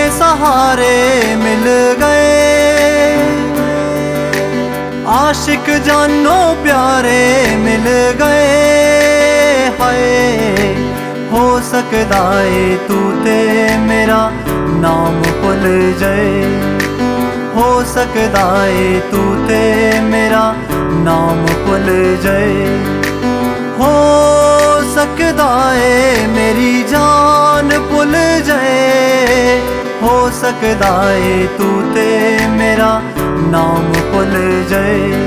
सहारे मिल गए, आशिक जानो प्यारे मिल गए। हाय हो सकदा है तू ते मेरा नाम भुल जाए, हो सकदा है तू ते मेरा नाम भुल जाए। हो सकदा है मेरी जान भुल जाए, हो सकदा है तू ते मेरा नाम भुल जाए।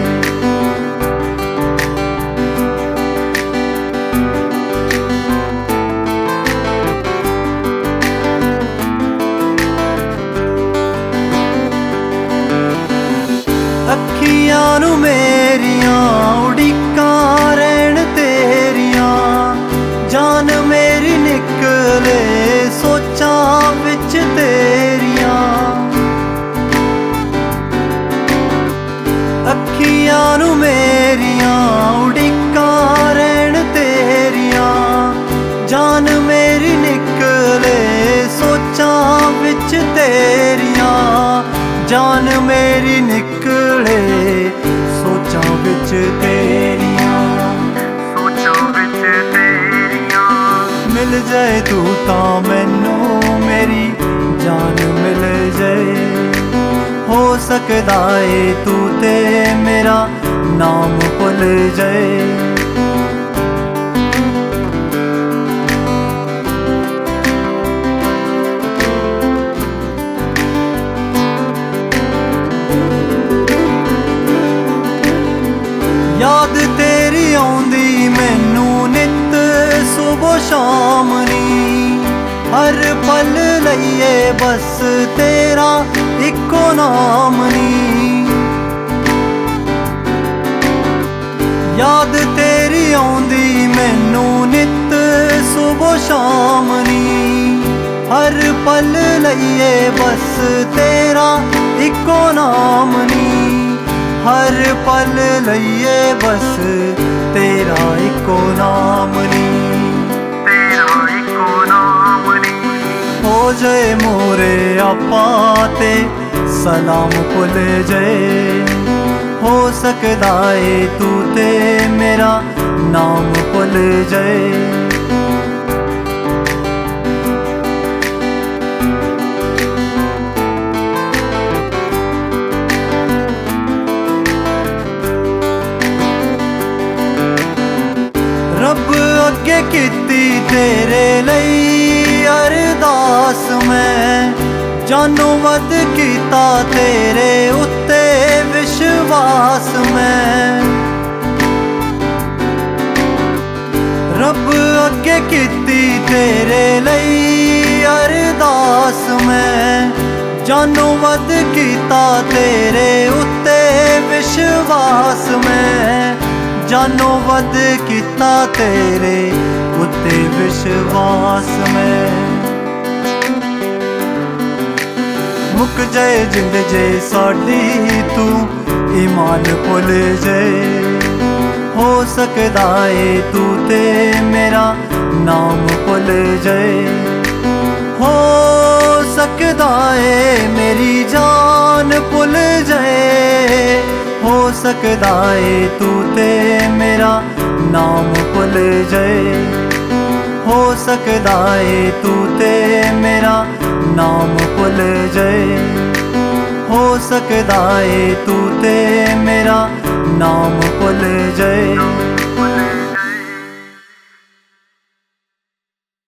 अखियां नू मेरियां उड़ीकां रहन तेरियां, जान मेरी निकले सोचां विच तेरियां। अखियां नू मेरियां उड़ीकां रहन तेरियां, जान मेरी निकले सोचां विच तेरियां। जान मेरी निकले सोचां विच तेरियां, सोचां विच तेरियां। मिल जाए तू तां मैनू मेरी जान मिल जाए, हो सकदा है तू ते मेरा नाम भुल जाए। याद तेरी आउंदी मैनू नित सुबह शाम नी, हर पल लईए बस तेरा इको नाम नी। याद तेरी आउंदी मैनू नित सुबह शाम नी, हर पल लईए बस तेरा इको नाम नी। हर पल लईए बस तेरा इको नाम नी, तेरा इको नाम नी। हो जाए मोरे आपां ते सलाम भुल जाए, हो सकदा है तू ते मेरा नाम भुल जाए। रब अगे कीती तेरे लई अरदास मैं, जानो वध कीता तेरे उत्ते विश्वास मैं। रब अगे कीती तेरे लई अरदास मैं, जानो वध कीता तेरे उत्ते विश्वास मैं। जानो वध कीता तेरे उत्ते विश्वास में। मुक जाए जिंद जे साडी तू ईमान भुल जाए, हो सकदा है तू ते मेरा नाम भुल जाए। हो सकदा है मेरी जान भुल जाए, हो सकदा है तू ते मेरा नाम भुल जाए। हो सकदा है तू ते मेरा नाम भुल जाए, हो सकदा है तू ते मेरा नाम भुल जाए।